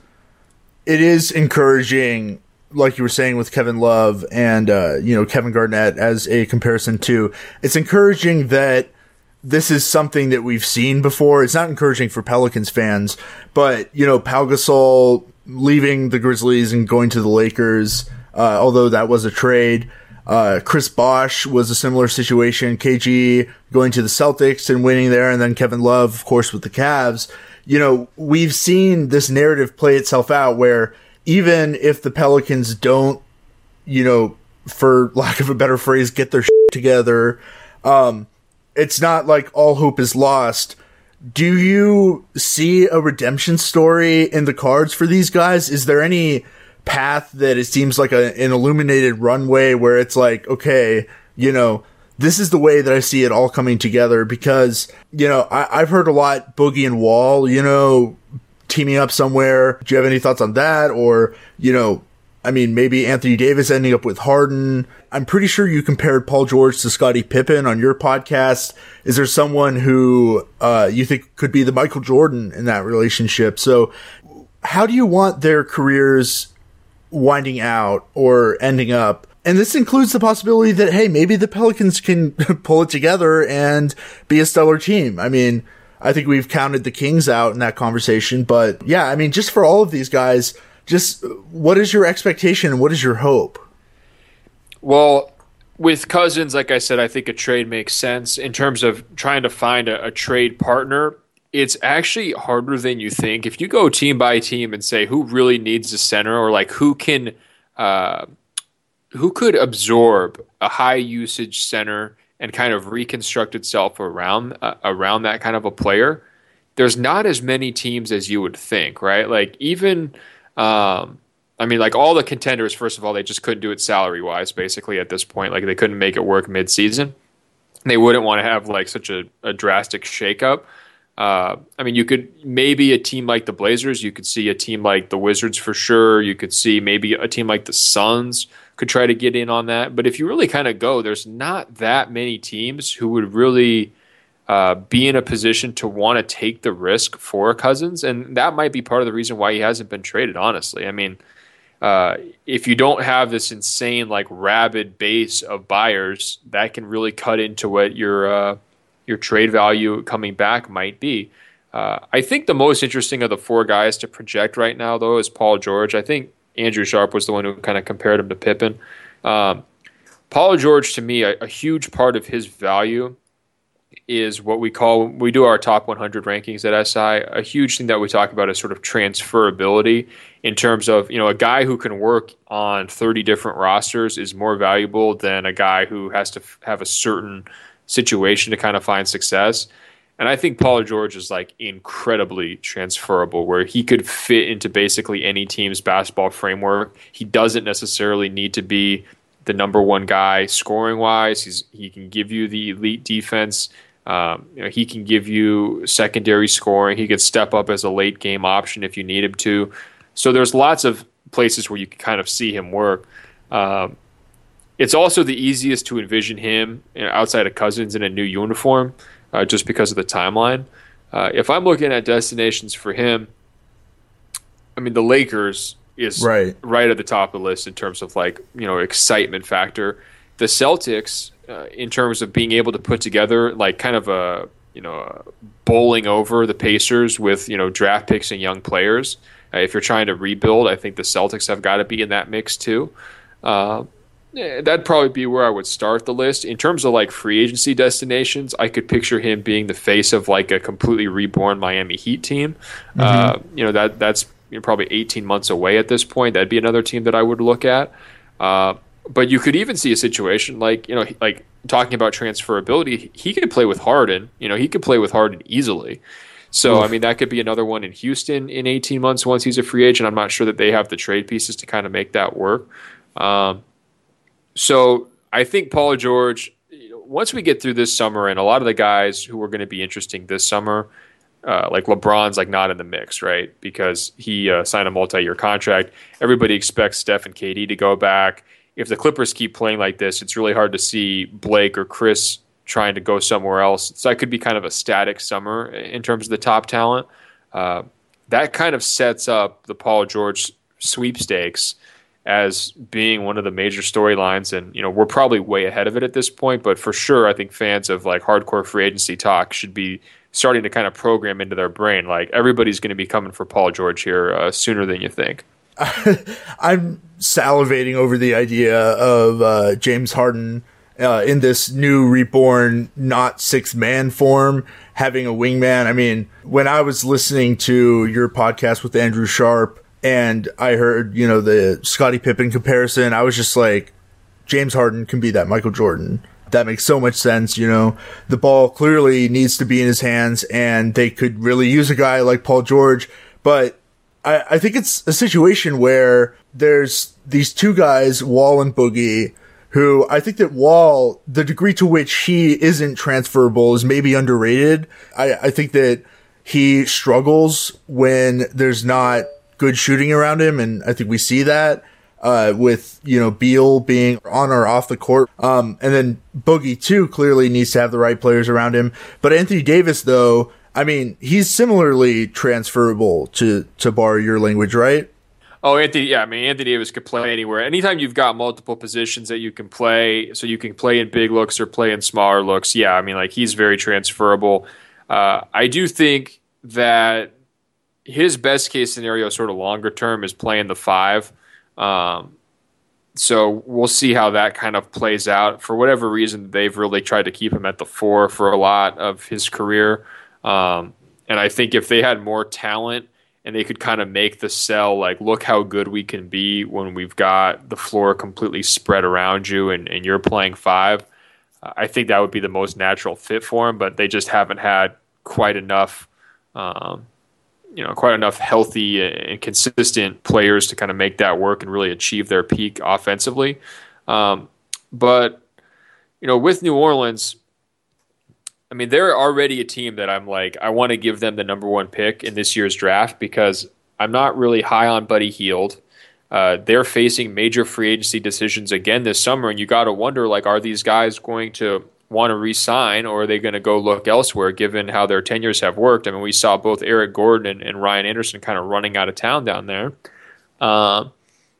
it is encouraging, like you were saying with Kevin Love and uh, you know, Kevin Garnett as a comparison too. It's encouraging that this is something that we've seen before. It's not encouraging for Pelicans fans, but you know, Pau Gasol leaving the Grizzlies and going to the Lakers, uh, although that was a trade. Uh, Chris Bosh was a similar situation. K G going to the Celtics and winning there, and then Kevin Love, of course, with the Cavs. You know, we've seen this narrative play itself out where even if the Pelicans don't, you know, for lack of a better phrase, get their shit together, um, it's not like all hope is lost. Do you see a redemption story in the cards for these guys? Is there any path that it seems like a, an illuminated runway where it's like, okay, you know, this is the way that I see it all coming together? Because, you know, I, I've heard a lot Boogie and Wall, you know, teaming up somewhere. Do you have any thoughts on that? Or, you know, I mean, maybe Anthony Davis ending up with Harden. I'm pretty sure you compared Paul George to Scottie Pippen on your podcast. Is there someone who uh, you think could be the Michael Jordan in that relationship? So how do you want their careers winding out or ending up? And this includes the possibility that, hey, maybe the Pelicans can pull it together and be a stellar team. I mean, I think we've counted the Kings out in that conversation. But yeah, I mean, just for all of these guys, just what is your expectation and what is your hope? Well, with Cousins, like I said, I think a trade makes sense. In terms of trying to find a, a trade partner, it's actually harder than you think. If you go team by team and say who really needs a center, or like who can, uh, who could absorb a high usage center and kind of reconstruct itself around uh, around that kind of a player, there's not as many teams as you would think, right? Like even. Um, I mean, like all the contenders, first of all, they just couldn't do it salary-wise, basically, at this point. Like, they couldn't make it work mid-season. They wouldn't want to have, like, such a, a drastic shakeup. Uh, I mean, you could maybe a team like the Blazers, you could see a team like the Wizards for sure. You could see maybe a team like the Suns could try to get in on that. But if you really kind of go, there's not that many teams who would really Uh, be in a position to want to take the risk for Cousins, and that might be part of the reason why he hasn't been traded, honestly. I mean, uh, if you don't have this insane, like, rabid base of buyers, that can really cut into what your uh, your trade value coming back might be. Uh, I think the most interesting of the four guys to project right now, though, is Paul George. I think Andrew Sharp was the one who kind of compared him to Pippen. Um, Paul George, to me, a, a huge part of his value is what we call, we do our top one hundred rankings at S I. A huge thing that we talk about is sort of transferability, in terms of, you know, a guy who can work on thirty different rosters is more valuable than a guy who has to f- have a certain situation to kind of find success. And I think Paul George is like incredibly transferable, where he could fit into basically any team's basketball framework. He doesn't necessarily need to be the number one guy scoring wise. He's, he can give you the elite defense. Um, you know, he can give you secondary scoring. He could step up as a late game option if you need him to. So there's lots of places where you can kind of see him work. Um, it's also the easiest to envision him, you know, outside of Cousins, in a new uniform, uh, just because of the timeline. Uh, if I'm looking at destinations for him, I mean, the Lakers is right. right at the top of the list in terms of, like, you know, excitement factor. The Celtics, uh, in terms of being able to put together like kind of a, you know, a bowling over the Pacers with, you know, draft picks and young players. Uh, if you're trying to rebuild, I think the Celtics have got to be in that mix too. Uh, that'd probably be where I would start the list. In terms of like free agency destinations, I could picture him being the face of like a completely reborn Miami Heat team. Mm-hmm. Uh, you know, that that's you know, probably eighteen months away at this point. That'd be another team that I would look at. Uh, but you could even see a situation like, you know, like talking about transferability, he could play with Harden. You know, he could play with Harden easily. So, Oof. I mean, that could be another one in Houston in eighteen months once he's a free agent. I'm not sure that they have the trade pieces to kind of make that work. Um, so I think Paul George, you know, once we get through this summer, and a lot of the guys who are going to be interesting this summer, uh, like LeBron's like not in the mix, right? Because he uh, signed a multi-year contract. Everybody expects Steph and K D to go back. If the Clippers keep playing like this, it's really hard to see Blake or Chris trying to go somewhere else. So that could be kind of a static summer in terms of the top talent. Uh, that kind of sets up the Paul George sweepstakes as being one of the major storylines. And, you know, we're probably way ahead of it at this point, but for sure, I think fans of like hardcore free agency talk should be starting to kind of program into their brain, like everybody's going to be coming for Paul George here uh, sooner than you think. I'm salivating over the idea of uh, James Harden uh, in this new reborn, not sixth man form, having a wingman. I mean, when I was listening to your podcast with Andrew Sharp and I heard, you know, the Scottie Pippen comparison, I was just like, James Harden can be that Michael Jordan. That makes so much sense. You know, the ball clearly needs to be in his hands and they could really use a guy like Paul George, but I, I think it's a situation where there's these two guys, Wall and Boogie, who I think that Wall, the degree to which he isn't transferable is maybe underrated. I, I think that he struggles when there's not good shooting around him, and I think we see that uh, with, you know, Beal being on or off the court. Um, and then Boogie, too, clearly needs to have the right players around him. But Anthony Davis, though, I mean, he's similarly transferable, to, to borrow your language, right? Oh, Anthony, yeah, I mean, Anthony Davis could play anywhere. Anytime you've got multiple positions that you can play, so you can play in big looks or play in smaller looks, yeah, I mean, like, he's very transferable. Uh, I do think that his best case scenario, sort of longer term, is playing the five. Um, so we'll see how that kind of plays out. For whatever reason, they've really tried to keep him at the four for a lot of his career. Um, and I think if they had more talent and they could kind of make the sell, like, look how good we can be when we've got the floor completely spread around you and, and you're playing five, I think that would be the most natural fit for him. But they just haven't had quite enough, um, you know, quite enough healthy and consistent players to kind of make that work and really achieve their peak offensively. Um, but, you know, with New Orleans, I mean, they're already a team that I'm like, I want to give them the number one pick in this year's draft because I'm not really high on Buddy Hield. Uh, they're facing major free agency decisions again this summer, and you got to wonder, like, are these guys going to want to re-sign, or are they going to go look elsewhere given how their tenures have worked? I mean, we saw both Eric Gordon and, and Ryan Anderson kind of running out of town down there. Um,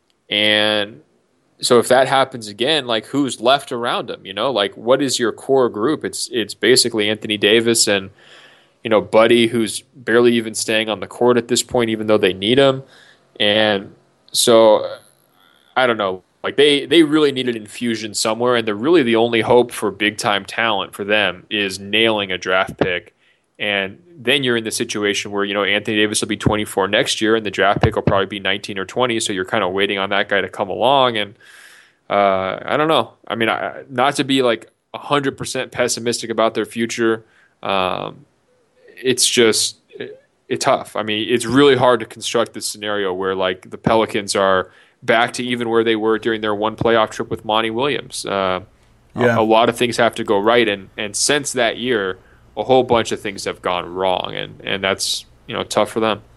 and so if that happens again, like, who's left around them? You know, like, what is your core group? It's it's basically Anthony Davis and, you know, Buddy, who's barely even staying on the court at this point, even though they need him. And so I don't know. Like, they, they really need an infusion somewhere, and they're really the only hope for big-time talent for them is nailing a draft pick. And then you're in the situation where, you know, Anthony Davis will be twenty-four next year, and the draft pick will probably be nineteen or twenty, so you're kind of waiting on that guy to come along. And uh, I don't know. I mean, I, not to be, like, one hundred percent pessimistic about their future, um, it's just it, it's tough. I mean, it's really hard to construct this scenario where, like, the Pelicans are back to even where they were during their one playoff trip with Monty Williams. Uh, yeah. a, a lot of things have to go right, and, and since that year, a whole bunch of things have gone wrong, and, and that's, you know, tough for them.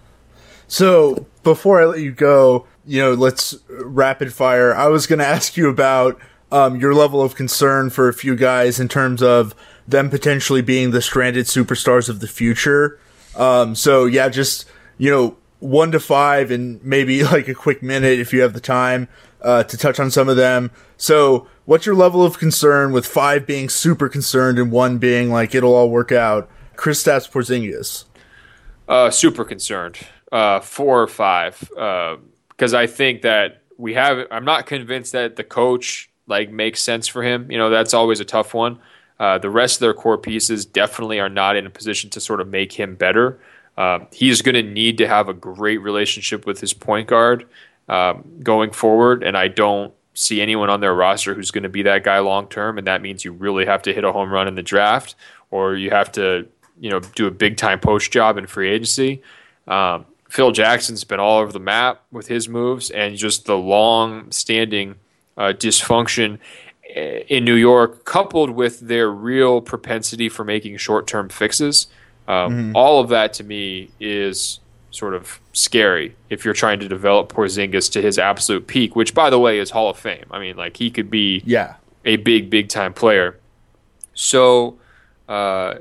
So before I let you go, you know, let's rapid fire. I was going to ask you about um, your level of concern for a few guys in terms of them potentially being the stranded superstars of the future. Um, so yeah, just, you know, one to five and maybe like a quick minute if you have the time uh, to touch on some of them. So what's your level of concern with five being super concerned and one being like, it'll all work out? Kristaps Porzingis. Uh, super concerned. Uh, four or five. Because uh, I think that we have, I'm not convinced that the coach like makes sense for him. You know, that's always a tough one. Uh, the rest of their core pieces definitely are not in a position to sort of make him better. Uh, he's going to need to have a great relationship with his point guard um, going forward, and I don't see anyone on their roster who's going to be that guy long term, and that means you really have to hit a home run in the draft, or you have to, you know, do a big time post job in free agency. Um, Phil Jackson's been all over the map with his moves, and just the long standing uh, dysfunction in New York, coupled with their real propensity for making short term fixes. Um, mm-hmm. All of that to me is sort of scary if you're trying to develop Porzingis to his absolute peak, which, by the way, is Hall of Fame. I mean, like, he could be yeah. a big, big time player. So, uh,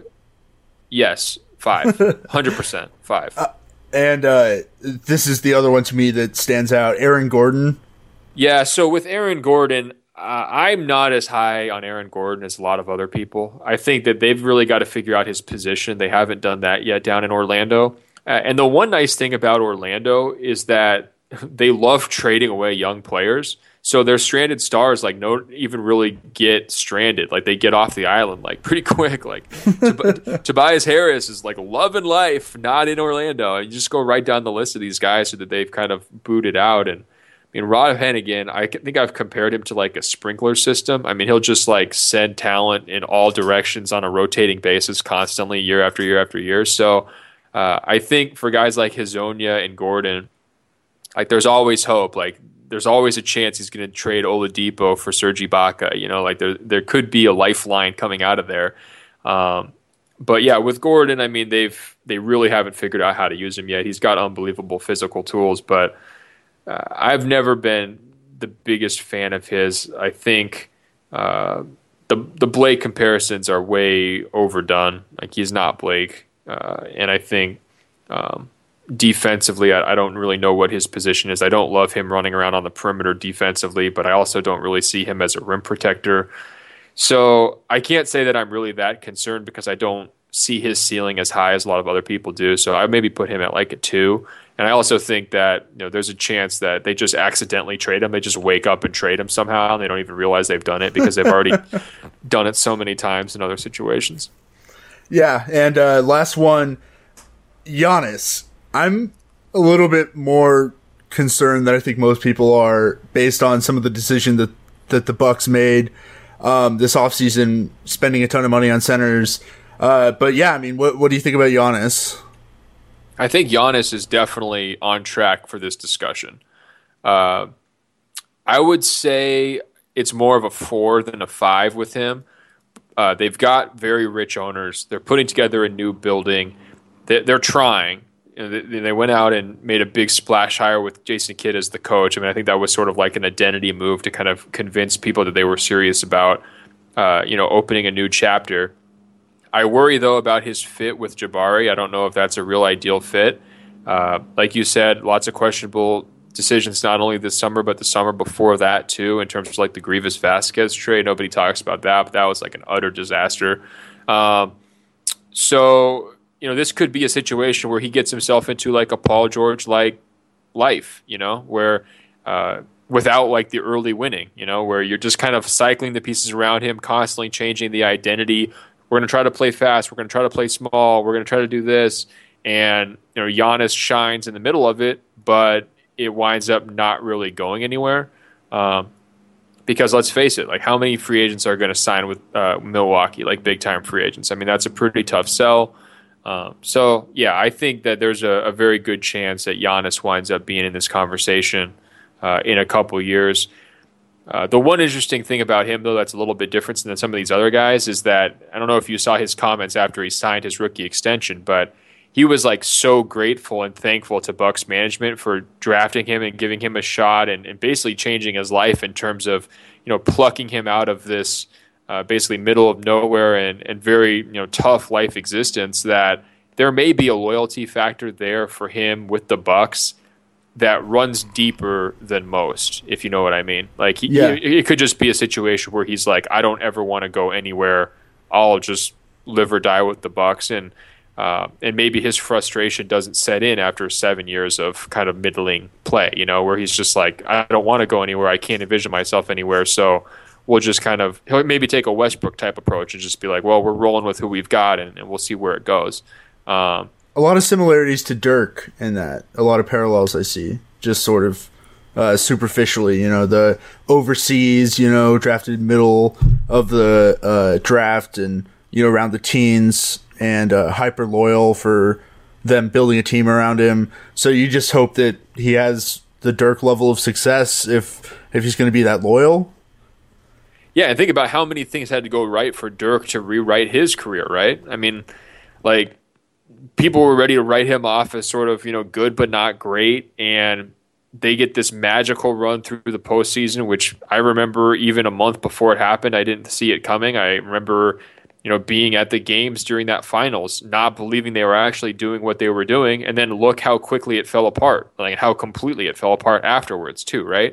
yes, five. one hundred percent five. Uh, and uh, this is the other one to me that stands out. Aaron Gordon. Yeah, so with Aaron Gordon, uh, I'm not as high on Aaron Gordon as a lot of other people. I think that they've really got to figure out his position. They haven't done that yet down in Orlando. Uh, and the one nice thing about Orlando is that they love trading away young players. So their stranded stars like don't even really get stranded. Like they get off the island like pretty quick. Like Tob- Tobias Harris is like loving life, not in Orlando. And you just go right down the list of these guys so that they've kind of booted out. And I mean, Rod Hennigan, I think I've compared him to like a sprinkler system. I mean, he'll just like send talent in all directions on a rotating basis constantly, year after year after year. So uh, I think for guys like Hezonja and Gordon, like there's always hope. Like there's always a chance he's going to trade Oladipo for Serge Ibaka. You know, like there there could be a lifeline coming out of there. Um, but yeah, with Gordon, I mean, they've they really haven't figured out how to use him yet. He's got unbelievable physical tools, but uh, I've never been the biggest fan of his. I think uh, the the Blake comparisons are way overdone. Like he's not Blake, uh, and I think. Um, Defensively, I, I don't really know what his position is. I don't love him running around on the perimeter defensively, but I also don't really see him as a rim protector. So I can't say that I'm really that concerned because I don't see his ceiling as high as a lot of other people do. So I maybe put him at like a two. And I also think that you know there's a chance that they just accidentally trade him. They just wake up and trade him somehow, and they don't even realize they've done it because they've already done it so many times in other situations. Yeah, and uh, last one, Giannis. I'm a little bit more concerned than I think most people are based on some of the decision that, that the Bucks made um, this offseason, spending a ton of money on centers. Uh, but yeah, I mean, what, what do you think about Giannis? I think Giannis is definitely on track for this discussion. Uh, I would say it's more of a four than a five with him. Uh, they've got very rich owners. They're putting together a new building. They, they're trying. They went out and made a big splash hire with Jason Kidd as the coach. I mean, I think that was sort of like an identity move to kind of convince people that they were serious about, uh, you know, opening a new chapter. I worry, though, about his fit with Jabari. I don't know if that's a real ideal fit. Uh, like you said, lots of questionable decisions, not only this summer, but the summer before that, too, in terms of like the Grievous Vasquez trade. Nobody talks about that, but that was like an utter disaster. Um, so... You know, this could be a situation where he gets himself into like a Paul George-like life, you know, where uh, without like the early winning, you know, where you're just kind of cycling the pieces around him, constantly changing the identity. We're going to try to play fast. We're going to try to play small. We're going to try to do this. And, you know, Giannis shines in the middle of it, but it winds up not really going anywhere. Um, because let's face it, like how many free agents are going to sign with uh, Milwaukee, like big-time free agents? I mean, that's a pretty tough sell. Um, so, yeah, I think that there's a, a very good chance that Giannis winds up being in this conversation uh, in a couple years. Uh, the one interesting thing about him, though, that's a little bit different than some of these other guys is that I don't know if you saw his comments after he signed his rookie extension, but he was like so grateful and thankful to Bucks management for drafting him and giving him a shot and, and basically changing his life in terms of, you know, plucking him out of this Uh, basically middle of nowhere and, and very you know tough life existence, that there may be a loyalty factor there for him with the Bucks that runs deeper than most, if you know what I mean. Like he, yeah. he, it could just be a situation where he's like, I don't ever want to go anywhere. I'll just live or die with the Bucks, and uh, and maybe his frustration doesn't set in after seven years of kind of middling play. You know, where he's just like, I don't want to go anywhere. I can't envision myself anywhere. So. We'll just kind of he'll maybe take a Westbrook type approach and just be like, well, we're rolling with who we've got, and, and we'll see where it goes. Um, a lot of similarities to Dirk in that. A lot of parallels I see, just sort of uh, superficially. You know, the overseas, you know, drafted middle of the uh, draft and, you know, around the teens, and uh, hyper loyal for them building a team around him. So you just hope that he has the Dirk level of success if if he's going to be that loyal. Yeah, and think about how many things had to go right for Dirk to rewrite his career, right? I mean, like, people were ready to write him off as sort of, you know, good but not great, and they get this magical run through the postseason, which I remember even a month before it happened, I didn't see it coming. I remember, you know, being at the games during that finals, not believing they were actually doing what they were doing, and then look how quickly it fell apart, like how completely it fell apart afterwards too, right?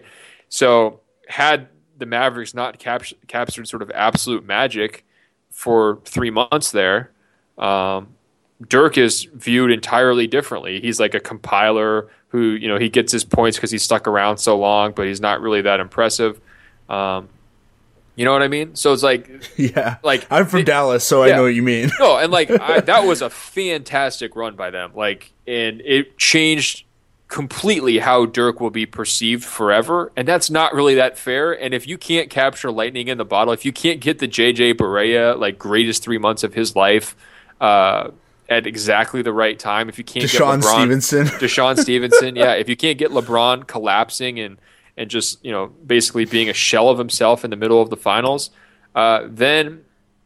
So had the Mavericks not cap- captured sort of absolute magic for three months there, um, Dirk is viewed entirely differently. He's like a compiler who, you know, he gets his points because he's stuck around so long, but he's not really that impressive. Um, you know what I mean? So it's like, yeah, like I'm from it, Dallas, so yeah. I know what you mean. No, and like I, that was a fantastic run by them. Like, and it changed completely how Dirk will be perceived forever, and that's not really that fair. And if you can't capture lightning in the bottle, if you can't get the J J Barea like greatest three months of his life uh, at exactly the right time, if you can't Deshaun get LeBron, Stevenson, Deshaun Stevenson, yeah, if you can't get LeBron collapsing and and just, you know, basically being a shell of himself in the middle of the finals, uh, then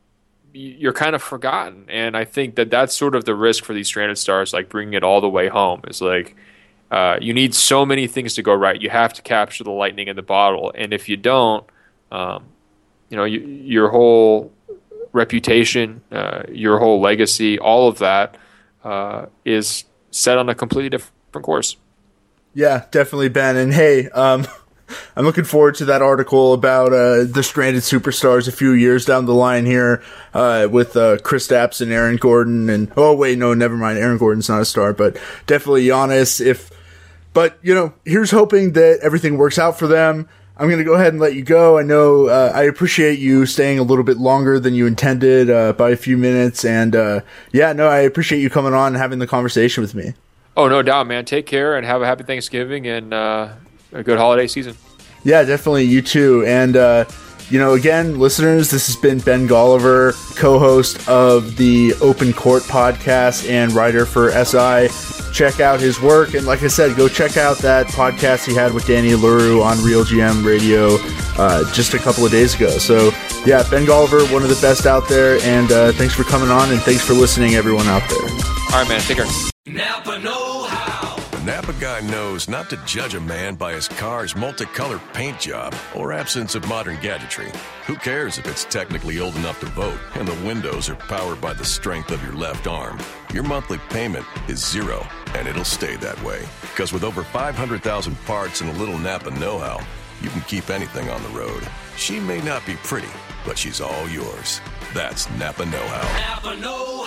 you're kind of forgotten. And I think that that's sort of the risk for these stranded stars, like bringing it all the way home. Is like, Uh, you need so many things to go right. You have to capture the lightning in the bottle, and if you don't, um, you know, you, your whole reputation, uh, your whole legacy, all of that uh, is set on a completely different course. Yeah, definitely, Ben. And hey, um, I'm looking forward to that article about uh, the stranded superstars a few years down the line here uh, with uh, Kristaps and Aaron Gordon. And oh wait, no, never mind. Aaron Gordon's not a star, but definitely Giannis. If But, you know, here's hoping that everything works out for them. I'm going to go ahead and let you go. I know uh, I appreciate you staying a little bit longer than you intended uh, by a few minutes. And, uh, yeah, no, I appreciate you coming on and having the conversation with me. Oh, no doubt, man. Take care and have a happy Thanksgiving and uh, a good holiday season. Yeah, definitely. You too. And, uh, you know, again, listeners, this has been Ben Golliver, co-host of the Open Court podcast and writer for S I. Check out his work, and like I said, go check out that podcast he had with Danny Leroux on Real G M Radio uh, just a couple of days ago. So, yeah, Ben Golliver, one of the best out there, and uh, thanks for coming on, and thanks for listening, everyone out there. All right, man, take care. Napa know-how. The Napa guy knows not to judge a man by his car's multicolored paint job or absence of modern gadgetry. Who cares if it's technically old enough to vote and the windows are powered by the strength of your left arm? Your monthly payment is zero, and it'll stay that way. Because with over five hundred thousand parts and a little Napa know-how, you can keep anything on the road. She may not be pretty, but she's all yours. That's Napa know-how. Napa know-how.